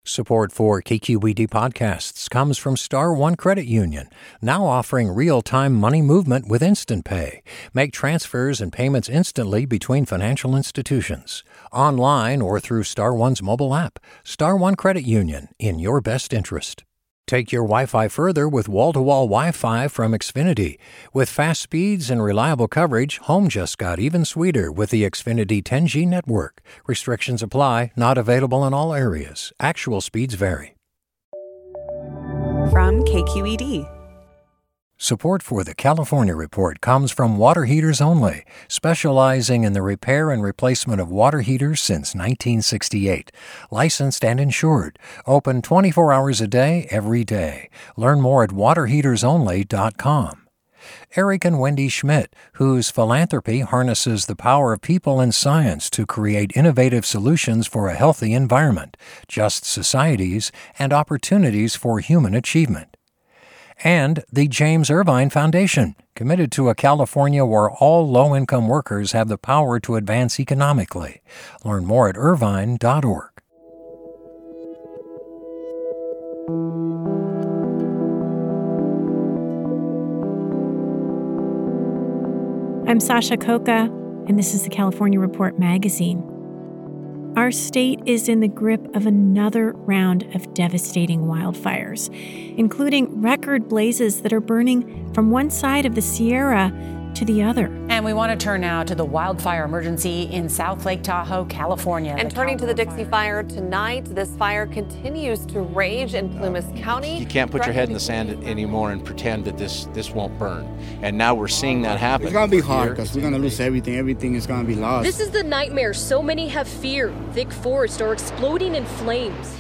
Support for KQED podcasts comes from Star One Credit Union, now offering real-time money movement with Instant Pay. Make transfers and payments instantly between financial institutions, online or through Star One's mobile app. Star One Credit Union, in your best interest. Take your Wi-Fi further with wall-to-wall Wi-Fi from Xfinity. With fast speeds and reliable coverage, home just got even sweeter with the Xfinity 10G network. Restrictions apply, not available in all areas. Actual speeds vary. From KQED. Support for the California Report comes from Water Heaters Only, specializing in the repair and replacement of water heaters since 1968. Licensed and insured. Open 24 hours a day, every day. Learn more at waterheatersonly.com. Eric and Wendy Schmidt, whose philanthropy harnesses the power of people and science to create innovative solutions for a healthy environment, just societies, and opportunities for human achievement. And the James Irvine Foundation, committed to a California where all low-income workers have the power to advance economically. Learn more at irvine.org. I'm Sasha Khokha, and this is the California Report magazine. Our state is in the grip of another round of devastating wildfires, including record blazes that are burning from one side of the Sierra to the other. And we want to turn now to the wildfire emergency in South Lake Tahoe, California. And turning to the Dixie Fire tonight, this fire continues to rage in Plumas County. You can't put your head in the sand anymore and pretend that this won't burn. And now we're seeing that happen. It's going to be hard because we're going to lose everything. Everything is going to be lost. This is the nightmare so many have feared. Thick forests are exploding in flames.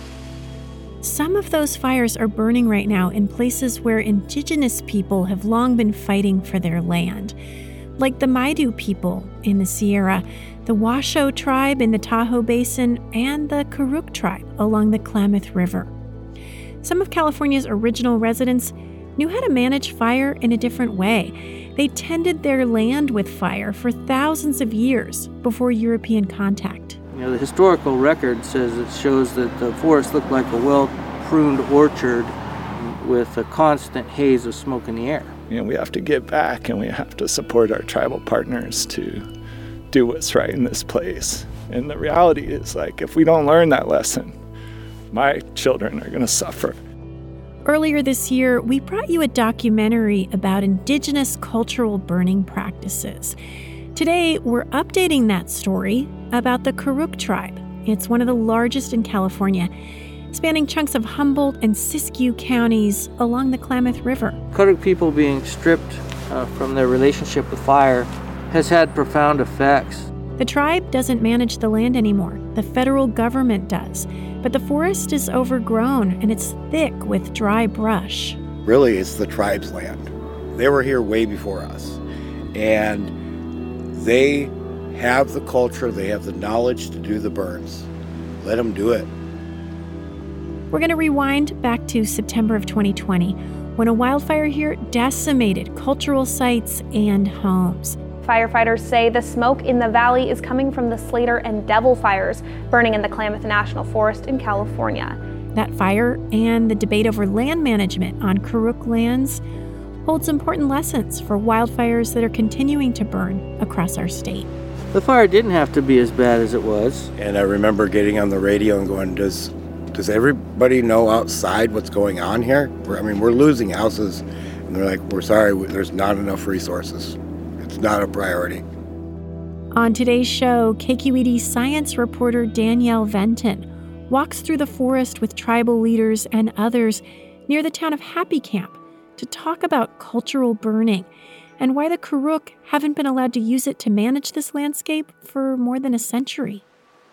Some of those fires are burning right now in places where indigenous people have long been fighting for their land, like the Maidu people in the Sierra, the Washoe tribe in the Tahoe Basin, and the Karuk tribe along the Klamath River. Some of California's original residents knew how to manage fire in a different way. They tended their land with fire for thousands of years before European contact. The historical record shows that the forest looked like a well-pruned orchard with a constant haze of smoke in the air. We have to give back, and we have to support our tribal partners to do what's right in this place. And the reality is, if we don't learn that lesson, my children are going to suffer. Earlier this year, we brought you a documentary about indigenous cultural burning practices. Today, we're updating that story about the Karuk tribe. It's one of the largest in California, spanning chunks of Humboldt and Siskiyou counties along the Klamath River. Karuk people being stripped from their relationship with fire has had profound effects. The tribe doesn't manage the land anymore. The federal government does. But the forest is overgrown and it's thick with dry brush. Really, it's the tribe's land. They were here way before us. And they have the culture, they have the knowledge to do the burns. Let them do it. We're going to rewind back to September of 2020, when a wildfire here decimated cultural sites and homes. Firefighters say the smoke in the valley is coming from the Slater and Devil fires burning in the Klamath National Forest in California. That fire and the debate over land management on Karuk lands holds important lessons for wildfires that are continuing to burn across our state. The fire didn't have to be as bad as it was. And I remember getting on the radio and going, does everybody know outside what's going on here? We're losing houses. And they're like, we're sorry, there's not enough resources. It's not a priority. On today's show, KQED science reporter Danielle Venton walks through the forest with tribal leaders and others near the town of Happy Camp to talk about cultural burning and why the Karuk haven't been allowed to use it to manage this landscape for more than a century.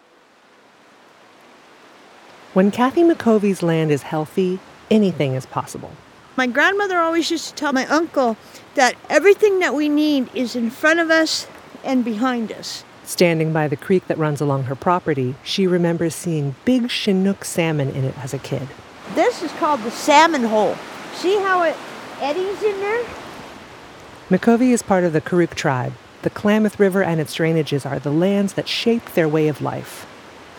When Kathy McCovey's land is healthy, anything is possible. My grandmother always used to tell my uncle that everything that we need is in front of us and behind us. Standing by the creek that runs along her property, she remembers seeing big Chinook salmon in it as a kid. This is called the salmon hole. See how it eddies in there? McCovey is part of the Karuk tribe. The Klamath River and its drainages are the lands that shape their way of life.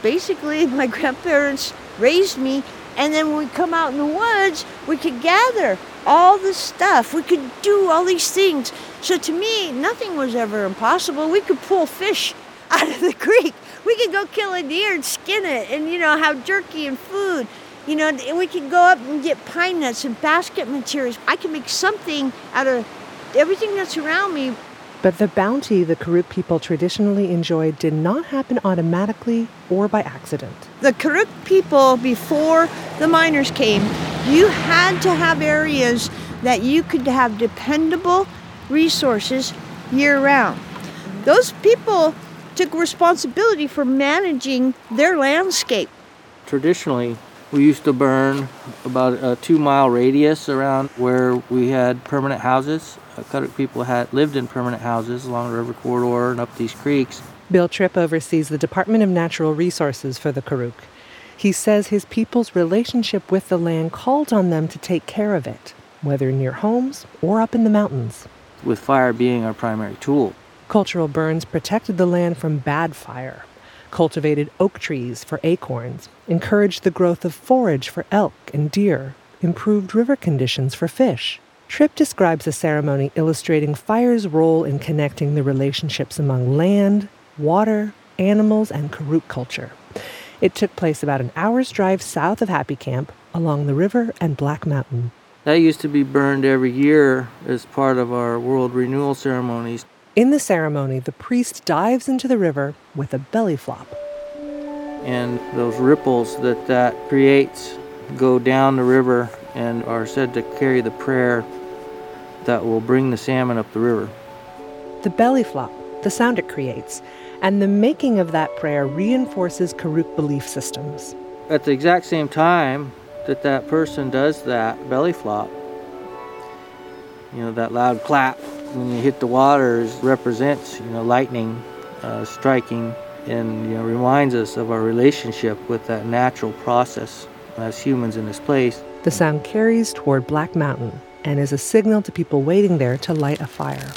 basically my grandparents raised me, and then when we come out in the woods, we could gather all the stuff. We could do all these things. So to me, nothing was ever impossible. We could pull fish out of the creek. We could go kill a deer and skin it and, have jerky and food. We could go up and get pine nuts and basket materials. I could make something out of everything that's around me. But the bounty the Karuk people traditionally enjoyed did not happen automatically or by accident. The Karuk people, before the miners came, you had to have areas that you could have dependable resources year-round. Those people took responsibility for managing their landscape. Traditionally, we used to burn about a 2-mile radius around where we had permanent houses. Karuk people had lived in permanent houses along the river corridor and up these creeks. Bill Tripp oversees the Department of Natural Resources for the Karuk. He says his people's relationship with the land called on them to take care of it, whether near homes or up in the mountains. With fire being our primary tool. Cultural burns protected the land from bad fire, cultivated oak trees for acorns, encouraged the growth of forage for elk and deer, improved river conditions for fish. Tripp describes the ceremony illustrating fire's role in connecting the relationships among land, water, animals, and Karuk culture. It took place about an hour's drive south of Happy Camp, along the river and Black Mountain. That used to be burned every year as part of our world renewal ceremonies. In the ceremony, the priest dives into the river with a belly flop. And those ripples that creates go down the river and are said to carry the prayer that will bring the salmon up the river. The belly flop, the sound it creates, and the making of that prayer reinforces Karuk belief systems. At the exact same time that person does that belly flop, that loud clap when you hit the water represents, lightning striking and reminds us of our relationship with that natural process as humans in this place. The sound carries toward Black Mountain and is a signal to people waiting there to light a fire.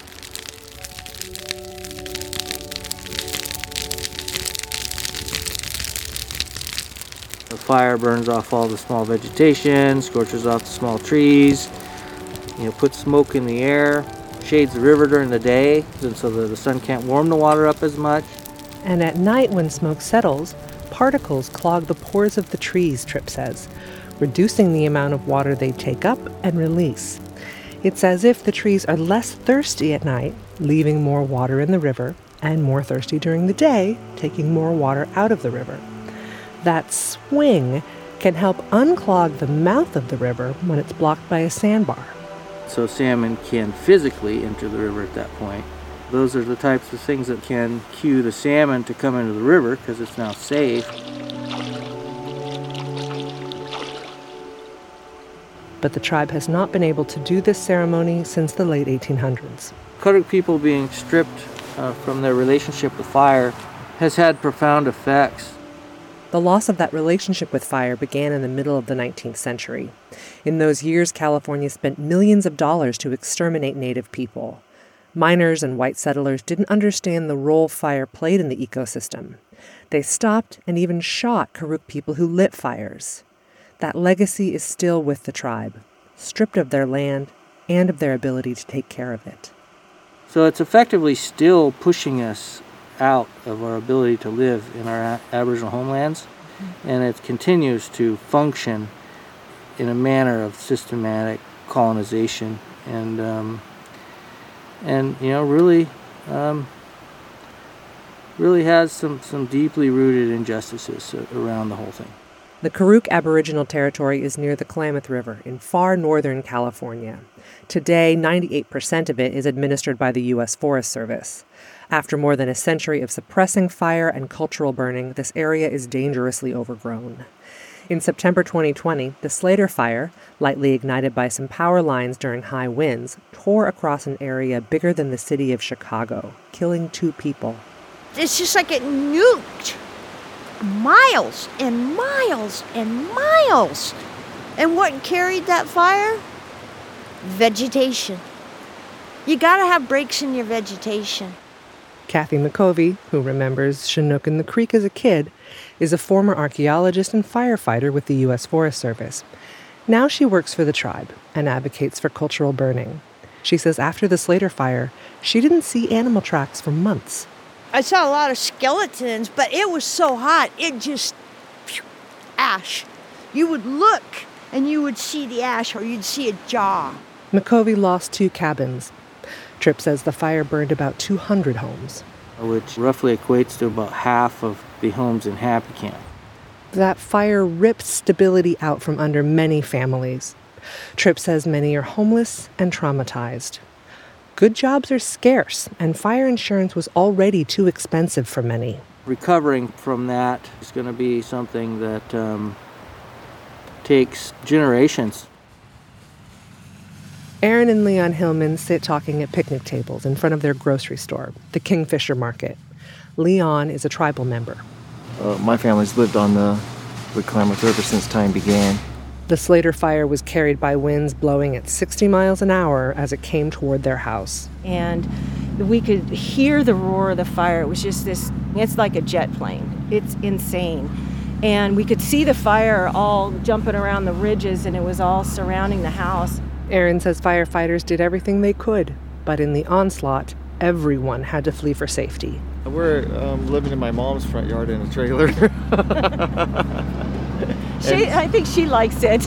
The fire burns off all the small vegetation, scorches off the small trees, puts smoke in the air, shades the river during the day so that the sun can't warm the water up as much. And at night when smoke settles, particles clog the pores of the trees, Tripp says, reducing the amount of water they take up and release. It's as if the trees are less thirsty at night, leaving more water in the river, and more thirsty during the day, taking more water out of the river. That swing can help unclog the mouth of the river when it's blocked by a sandbar. So salmon can physically enter the river at that point. Those are the types of things that can cue the salmon to come into the river because it's now safe. But the tribe has not been able to do this ceremony since the late 1800s. Karuk people being stripped from their relationship with fire has had profound effects. The loss of that relationship with fire began in the middle of the 19th century. In those years, California spent millions of dollars to exterminate native people. Miners and white settlers didn't understand the role fire played in the ecosystem. They stopped and even shot Karuk people who lit fires. That legacy is still with the tribe, stripped of their land and of their ability to take care of it. So it's effectively still pushing us out of our ability to live in our Aboriginal homelands, and it continues to function in a manner of systematic colonization and really has some deeply rooted injustices around the whole thing. The Karuk Aboriginal Territory is near the Klamath River in far northern California. Today, 98% of it is administered by the U.S. Forest Service. After more than a century of suppressing fire and cultural burning, this area is dangerously overgrown. In September 2020, the Slater Fire, lightly ignited by some power lines during high winds, tore across an area bigger than the city of Chicago, killing 2 people. It's just like it nuked miles and miles and miles. And what carried that fire? Vegetation. You gotta have breaks in your vegetation. Kathy McCovey, who remembers Chinook in the Creek as a kid, is a former archaeologist and firefighter with the U.S. Forest Service. Now she works for the tribe and advocates for cultural burning. She says after the Slater fire, she didn't see animal tracks for months. I saw a lot of skeletons, but it was so hot, it just, ash. You would look and you would see the ash, or you'd see a jaw. McCovey lost 2 cabins. Tripp says the fire burned about 200 homes, which roughly equates to about half of the homes in Happy Camp. That fire ripped stability out from under many families. Tripp says many are homeless and traumatized. Good jobs are scarce, and fire insurance was already too expensive for many. Recovering from that is going to be something that takes generations. Aaron and Leon Hillman sit talking at picnic tables in front of their grocery store, the Kingfisher Market. Leon is a tribal member. My family's lived on the Klamath River since time began. The Slater fire was carried by winds blowing at 60 miles an hour as it came toward their house. And we could hear the roar of the fire. It was just this, it's like a jet plane. It's insane. And we could see the fire all jumping around the ridges, and it was all surrounding the house. Aaron says firefighters did everything they could, but in the onslaught, everyone had to flee for safety. We're living in my mom's front yard in a trailer. I think she likes it.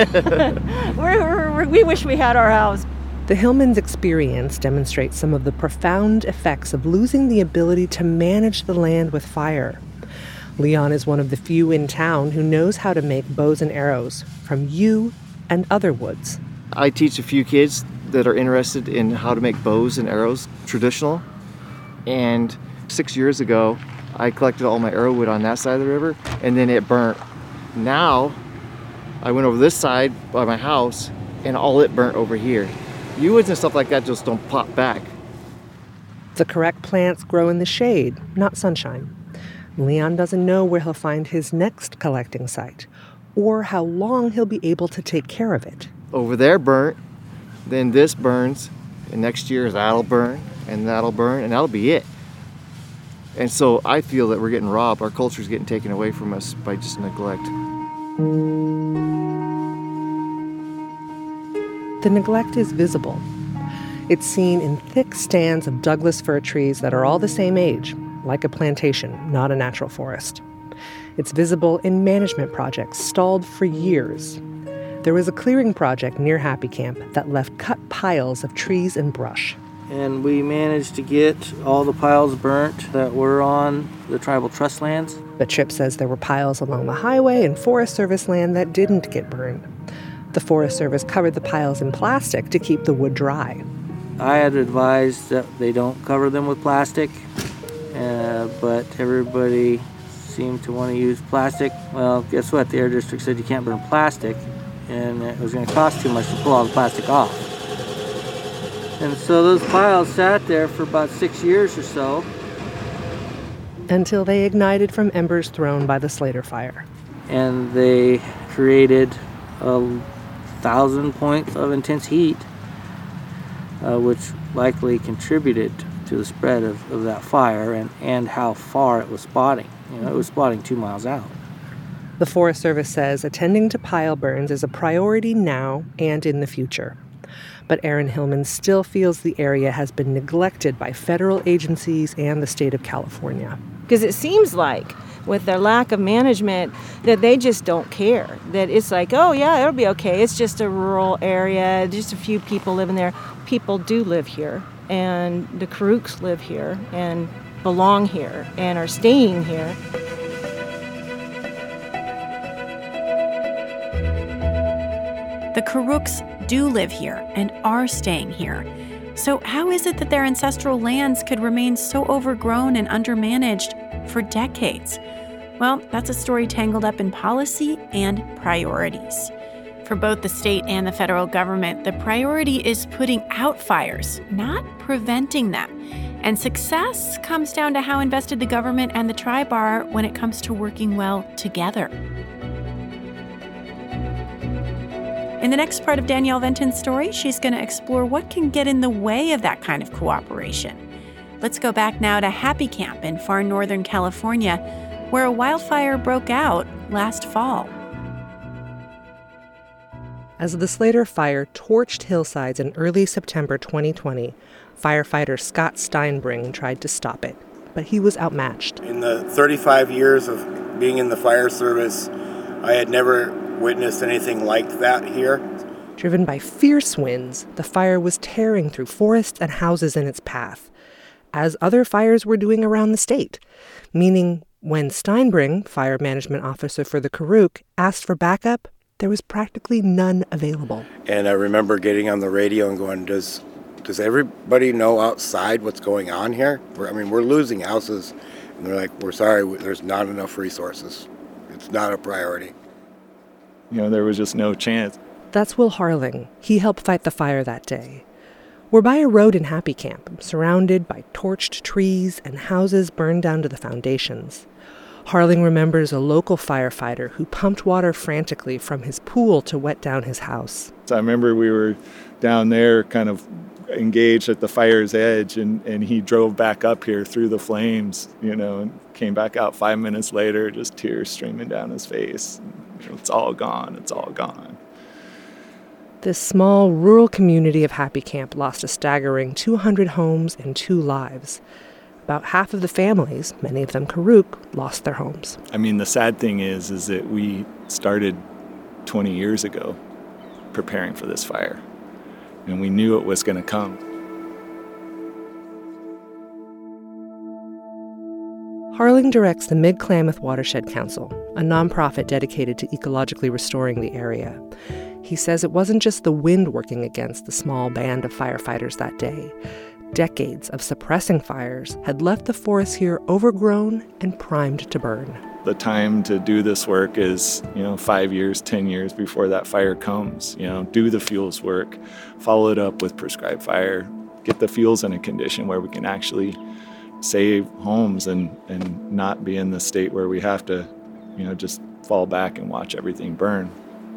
We wish we had our house. The Hillmans' experience demonstrates some of the profound effects of losing the ability to manage the land with fire. Leon is one of the few in town who knows how to make bows and arrows from yew and other woods. I teach a few kids that are interested in how to make bows and arrows traditional. And 6 years ago, I collected all my arrow wood on that side of the river, and then it burnt. Now, I went over this side by my house, and all it burnt over here. Yew woods and stuff like that just don't pop back. The correct plants grow in the shade, not sunshine. Leon doesn't know where he'll find his next collecting site, or how long he'll be able to take care of it. Over there burnt, then this burns, and next year that'll burn, and that'll burn, and that'll be it. And so I feel that we're getting robbed. Our culture's getting taken away from us by just neglect. The neglect is visible. It's seen in thick stands of Douglas fir trees that are all the same age, like a plantation, not a natural forest. It's visible in management projects stalled for years. There was a clearing project near Happy Camp that left cut piles of trees and brush. And we managed to get all the piles burnt that were on the tribal trust lands. But Tripp says there were piles along the highway and Forest Service land that didn't get burned. The Forest Service covered the piles in plastic to keep the wood dry. I had advised that they don't cover them with plastic, but everybody seemed to want to use plastic. Well, guess what? The Air District said you can't burn plastic, and it was going to cost too much to pull all the plastic off. And so those piles sat there for about 6 years or so. Until they ignited from embers thrown by the Slater fire. And they created 1,000 points of intense heat, which likely contributed to the spread of that fire and how far it was spotting. You know, it was spotting 2 miles out. The Forest Service says attending to pile burns is a priority now and in the future. But Aaron Hillman still feels the area has been neglected by federal agencies and the state of California. Because it seems like, with their lack of management, that they just don't care. That it's like, oh yeah, it'll be okay. It's just a rural area, just a few people living there. People do live here, and the Karuks live here, and belong here, and are staying here. The Karuks do live here and are staying here. So how is it that their ancestral lands could remain so overgrown and undermanaged for decades? Well, that's a story tangled up in policy and priorities. For both the state and the federal government, the priority is putting out fires, not preventing them. And success comes down to how invested the government and the tribe are when it comes to working well together. In the next part of Danielle Venton's story, she's going to explore what can get in the way of that kind of cooperation. Let's go back now to Happy Camp in far northern California, where a wildfire broke out last fall. As the Slater fire torched hillsides in early September 2020, firefighter Scott Steinbring tried to stop it, but he was outmatched. In the 35 years of being in the fire service, I had never witnessed anything like that here. Driven by fierce winds, the fire was tearing through forests and houses in its path, as other fires were doing around the state, meaning when Steinbring, fire management officer for the Karuk, asked for backup, there was practically none available. And I remember getting on the radio and going, does everybody know outside what's going on here? We're losing houses. And they're like, we're sorry, there's not enough resources. It's not a priority. There was just no chance. That's Will Harling. He helped fight the fire that day. We're by a road in Happy Camp, surrounded by torched trees and houses burned down to the foundations. Harling remembers a local firefighter who pumped water frantically from his pool to wet down his house. So I remember we were down there kind of engaged at the fire's edge, and he drove back up here through the flames, and came back out 5 minutes later, just tears streaming down his face. It's all gone, it's all gone. This small rural community of Happy Camp lost a staggering 200 homes and 2 lives. About half of the families, many of them Karuk, lost their homes. The sad thing is that we started 20 years ago preparing for this fire, and we knew it was going to come. Harling directs the Mid-Klamath Watershed Council, a nonprofit dedicated to ecologically restoring the area. He says it wasn't just the wind working against the small band of firefighters that day. Decades of suppressing fires had left the forests here overgrown and primed to burn. The time to do this work is, 5 years, 10 years before that fire comes. Do the fuels work, follow it up with prescribed fire, get the fuels in a condition where we can actually save homes and not be in the state where we have to, just fall back and watch everything burn.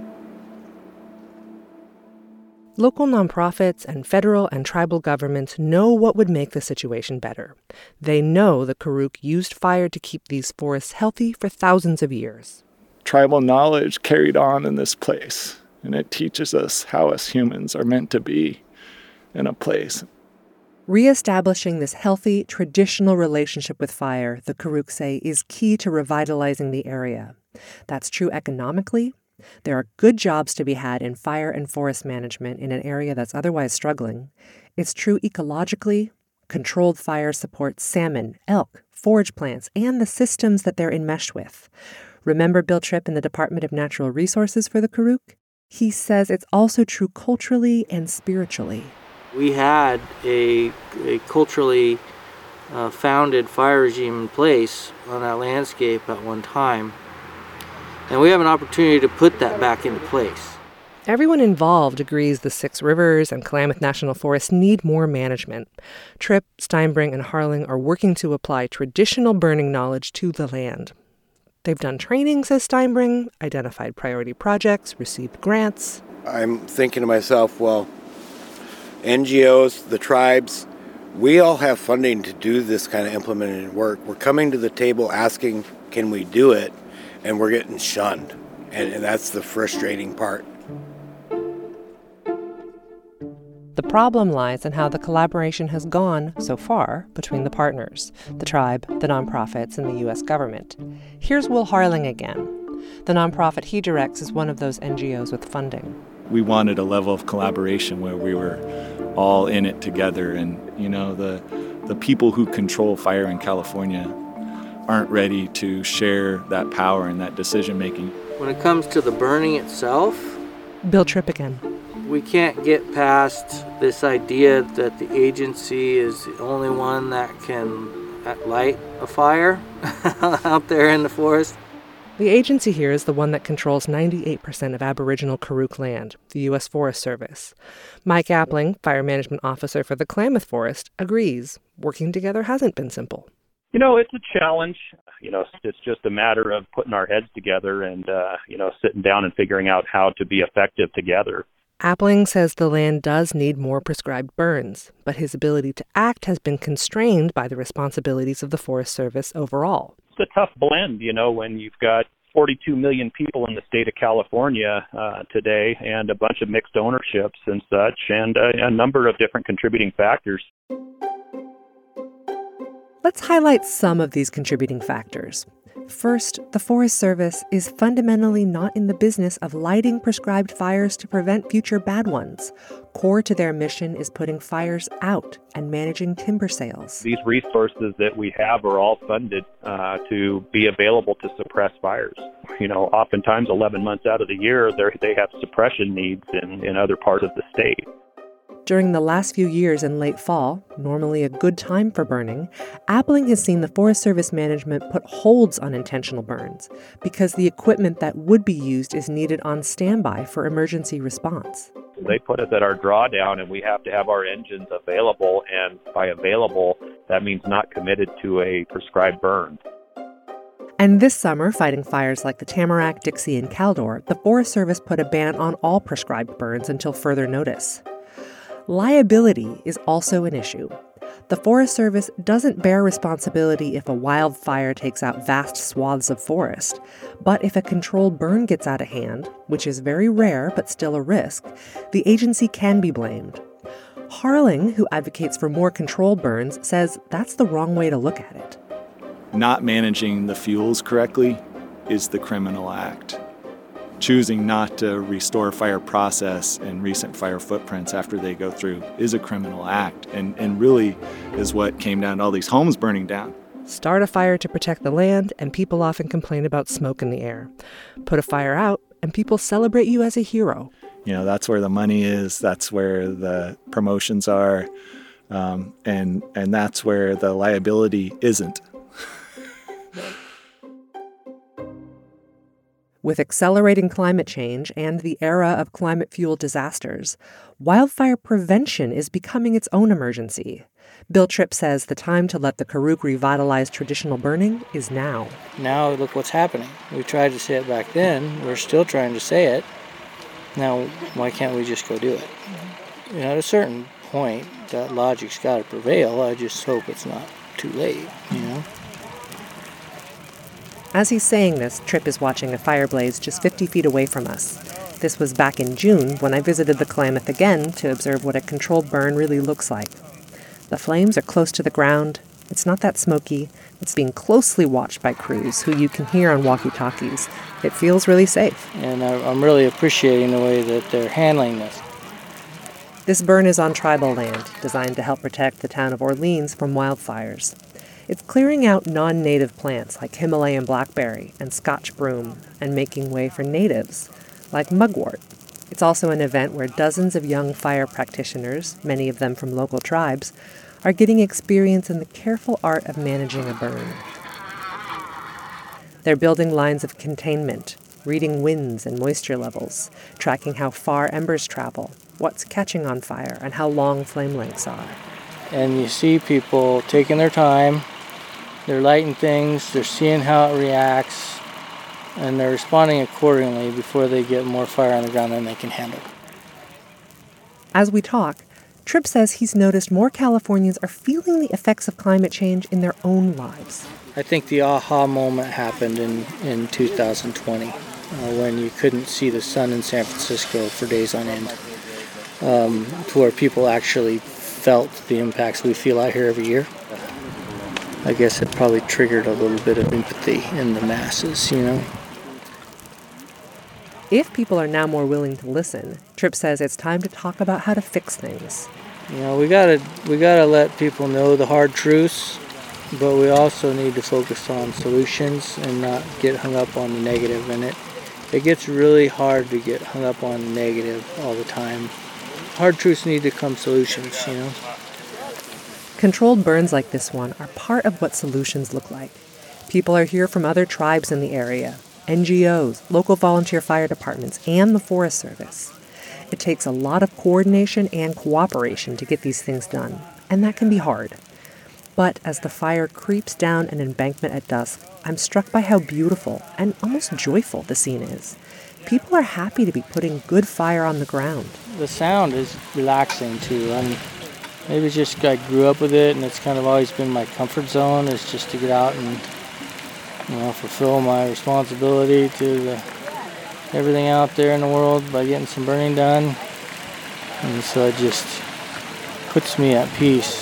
Local nonprofits and federal and tribal governments know what would make the situation better. They know the Karuk used fire to keep these forests healthy for thousands of years. Tribal knowledge carried on in this place, and it teaches us how us humans are meant to be in a place. Reestablishing this healthy, traditional relationship with fire, the Karuk say, is key to revitalizing the area. That's true economically. There are good jobs to be had in fire and forest management in an area that's otherwise struggling. It's true ecologically. Controlled fire supports salmon, elk, forage plants, and the systems that they're enmeshed with. Remember Bill Tripp in the Department of Natural Resources for the Karuk? He says it's also true culturally and spiritually. We had a culturally founded fire regime in place on that landscape at one time. And we have an opportunity to put that back into place. Everyone involved agrees the Six Rivers and Klamath National Forest need more management. Tripp, Steinbring, and Harling are working to apply traditional burning knowledge to the land. They've done training, says Steinbring, identified priority projects, received grants. I'm thinking to myself, well, NGOs, the tribes, we all have funding to do this kind of implemented work. We're coming to the table asking, can we do it? And we're getting shunned. And that's the frustrating part. The problem lies in how the collaboration has gone so far between the partners, the tribe, the nonprofits, and the U.S. government. Here's Will Harling again. The nonprofit he directs is one of those NGOs with funding. We wanted a level of collaboration where we were all in it together. And, the people who control fire in California aren't ready to share that power and that decision-making. When it comes to the burning itself, Bill Tripp again. We can't get past this idea that the agency is the only one that can light a fire out there in the forest. The agency here is the one that controls 98% of Aboriginal Karuk land, the U.S. Forest Service. Mike Appling, fire management officer for the Klamath Forest, agrees. Working together hasn't been simple. It's a challenge. It's just a matter of putting our heads together and, sitting down and figuring out how to be effective together. Appling says the land does need more prescribed burns, but his ability to act has been constrained by the responsibilities of the Forest Service overall. It's a tough blend, when you've got 42 million people in the state of California today and a bunch of mixed ownerships and such, and a number of different contributing factors. Let's highlight some of these contributing factors. First, the Forest Service is fundamentally not in the business of lighting prescribed fires to prevent future bad ones. Core to their mission is putting fires out and managing timber sales. These resources that we have are all funded to be available to suppress fires. Oftentimes 11 months out of the year, they have suppression needs in other parts of the state. During the last few years in late fall, normally a good time for burning, Appling has seen the Forest Service management put holds on intentional burns because the equipment that would be used is needed on standby for emergency response. They put us at our drawdown, and we have to have our engines available, and by available, that means not committed to a prescribed burn. And this summer, fighting fires like the Tamarack, Dixie, and Caldor, the Forest Service put a ban on all prescribed burns until further notice. Liability is also an issue. The Forest Service doesn't bear responsibility if a wildfire takes out vast swaths of forest, but if a controlled burn gets out of hand, which is very rare but still a risk, the agency can be blamed. Harling, who advocates for more controlled burns, says that's the wrong way to look at it. Not managing the fuels correctly is the criminal act. Choosing not to restore fire process and recent fire footprints after they go through is a criminal act, and really is what came down to all these homes burning down. Start a fire to protect the land, and people often complain about smoke in the air. Put a fire out, and people celebrate you as a hero. That's where the money is, that's where the promotions are, and that's where the liability isn't. With accelerating climate change and the era of climate-fueled disasters, wildfire prevention is becoming its own emergency. Bill Tripp says the time to let the Karuk revitalize traditional burning is now. Now look what's happening. We tried to say it back then. We're still trying to say it. Now, why can't we just go do it? At a certain point, that logic's got to prevail. I just hope it's not too late, As he's saying this, Tripp is watching a fire blaze just 50 feet away from us. This was back in June when I visited the Klamath again to observe what a controlled burn really looks like. The flames are close to the ground. It's not that smoky. It's being closely watched by crews who you can hear on walkie-talkies. It feels really safe. And I'm really appreciating the way that they're handling this. This burn is on tribal land, designed to help protect the town of Orleans from wildfires. It's clearing out non-native plants like Himalayan blackberry and Scotch broom and making way for natives like mugwort. It's also an event where dozens of young fire practitioners, many of them from local tribes, are getting experience in the careful art of managing a burn. They're building lines of containment, reading winds and moisture levels, tracking how far embers travel, what's catching on fire, and how long flame lengths are. And you see people taking their time. They're lighting things, they're seeing how it reacts, and they're responding accordingly before they get more fire on the ground than they can handle. As we talk, Tripp says he's noticed more Californians are feeling the effects of climate change in their own lives. I think the aha moment happened in 2020 when you couldn't see the sun in San Francisco for days on end, to where people actually felt the impacts we feel out here every year. I guess it probably triggered a little bit of empathy in the masses, If people are now more willing to listen, Tripp says it's time to talk about how to fix things. We gotta let people know the hard truths, but we also need to focus on solutions and not get hung up on the negative. And it gets really hard to get hung up on the negative all the time. Hard truths need to become solutions, Controlled burns like this one are part of what solutions look like. People are here from other tribes in the area, NGOs, local volunteer fire departments, and the Forest Service. It takes a lot of coordination and cooperation to get these things done, and that can be hard. But as the fire creeps down an embankment at dusk, I'm struck by how beautiful and almost joyful the scene is. people are happy to be putting good fire on the ground. The sound is relaxing too. Maybe it's just I grew up with it, and it's kind of always been my comfort zone. Is just to get out and fulfill my responsibility to everything out there in the world by getting some burning done. And so it just puts me at peace.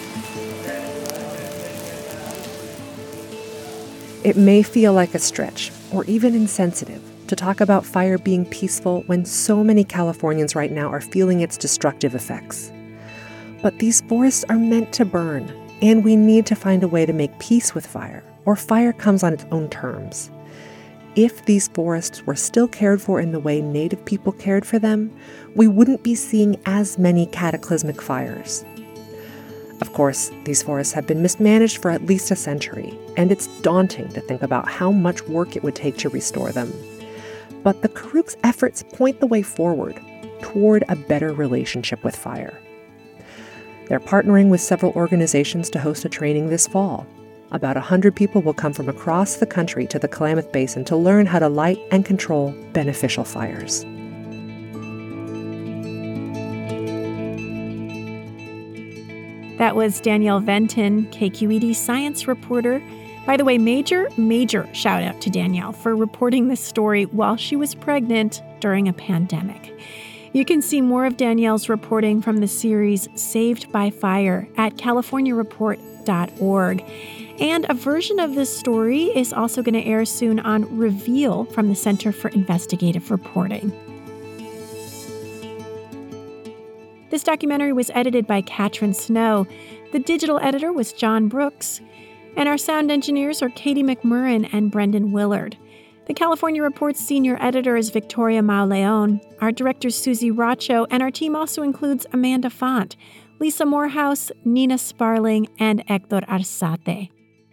It may feel like a stretch, or even insensitive, to talk about fire being peaceful when so many Californians right now are feeling its destructive effects. But these forests are meant to burn, and we need to find a way to make peace with fire, or fire comes on its own terms. If these forests were still cared for in the way Native people cared for them, we wouldn't be seeing as many cataclysmic fires. Of course, these forests have been mismanaged for at least a century, and it's daunting to think about how much work it would take to restore them. But the Karuk's efforts point the way forward, toward a better relationship with fire. They're partnering with several organizations to host a training this fall. About 100 people will come from across the country to the Klamath Basin to learn how to light and control beneficial fires. That was Danielle Venton, KQED science reporter. By the way, major shout out to Danielle for reporting this story while she was pregnant during a pandemic. You can see more of Danielle's reporting from the series Saved by Fire at californiareport.org. And a version of this story is also going to air soon on Reveal from the Center for Investigative Reporting. This documentary was edited by Katrin Snow. The digital editor was John Brooks. And our sound engineers are Katie McMurrin and Brendan Willard. The California Report's senior editor is Victoria Mauleon. Our director is Susie Racho, and our team also includes Amanda Font, Lisa Morehouse, Nina Sparling, and Hector Arzate.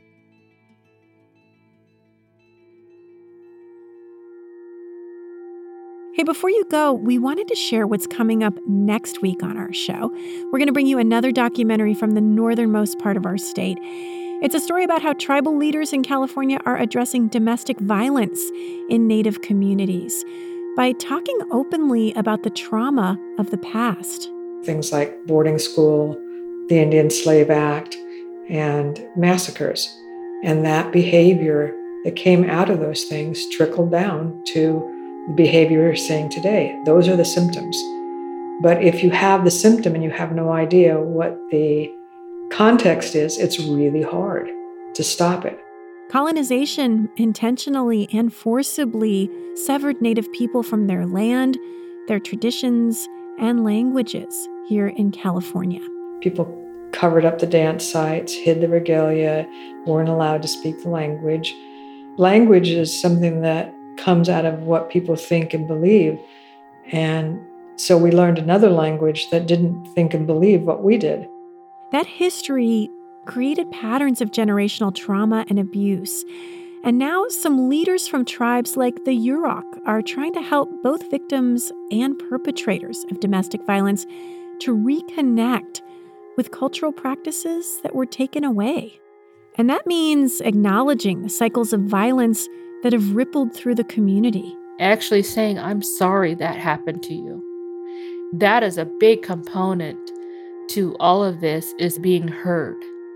Hey, before you go, we wanted to share what's coming up next week on our show. We're going to bring you another documentary from the northernmost part of our state. It's a story about how tribal leaders in California are addressing domestic violence in Native communities by talking openly about the trauma of the past. Things like boarding school, the Indian Slave Act, and massacres. And that behavior that came out of those things trickled down to the behavior you're seeing today. Those are the symptoms. But if you have the symptom and you have no idea what the context is, it's really hard to stop it. Colonization intentionally and forcibly severed Native people from their land, their traditions, and languages here in California. People covered up the dance sites, hid the regalia, weren't allowed to speak the language. Language is something that comes out of what people think and believe. And so we learned another language that didn't think and believe what we did. That history created patterns of generational trauma and abuse. And now some leaders from tribes like the Yurok are trying to help both victims and perpetrators of domestic violence to reconnect with cultural practices that were taken away. And that means acknowledging the cycles of violence that have rippled through the community. Actually saying, I'm sorry that happened to you. That is a big component to all of this, is being heard.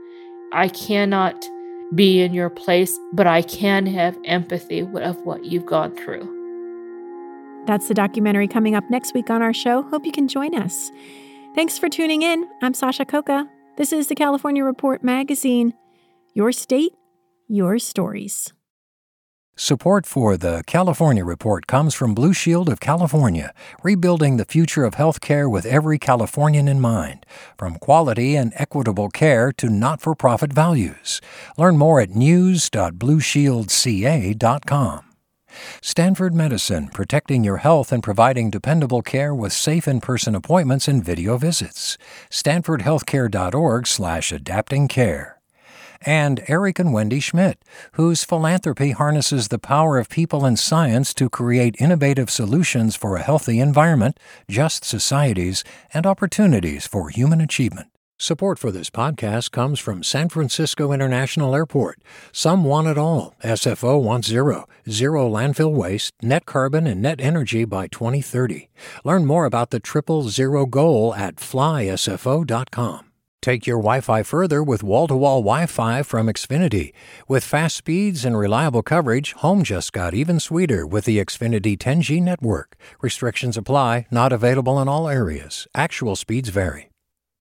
I cannot be in your place, but I can have empathy of what you've gone through. That's the documentary coming up next week on our show. Hope you can join us. Thanks for tuning in. I'm Sasha Coca. This is the California Report magazine. Your state, your stories. Support for the California Report comes from Blue Shield of California, rebuilding the future of healthcare with every Californian in mind, from quality and equitable care to not-for-profit values. Learn more at news.blueshieldca.com. Stanford Medicine, protecting your health and providing dependable care with safe in-person appointments and video visits. StanfordHealthcare.org/adaptingcare. And Eric and Wendy Schmidt, whose philanthropy harnesses the power of people and science to create innovative solutions for a healthy environment, just societies, and opportunities for human achievement. Support for this podcast comes from San Francisco International Airport. Some want it all. SFO wants zero landfill waste, net carbon, and net energy by 2030. Learn more about the 000 goal at flysfo.com. Take your Wi-Fi further with wall-to-wall Wi-Fi from Xfinity. With fast speeds and reliable coverage, home just got even sweeter with the Xfinity 10G network. Restrictions apply, not available in all areas. Actual speeds vary.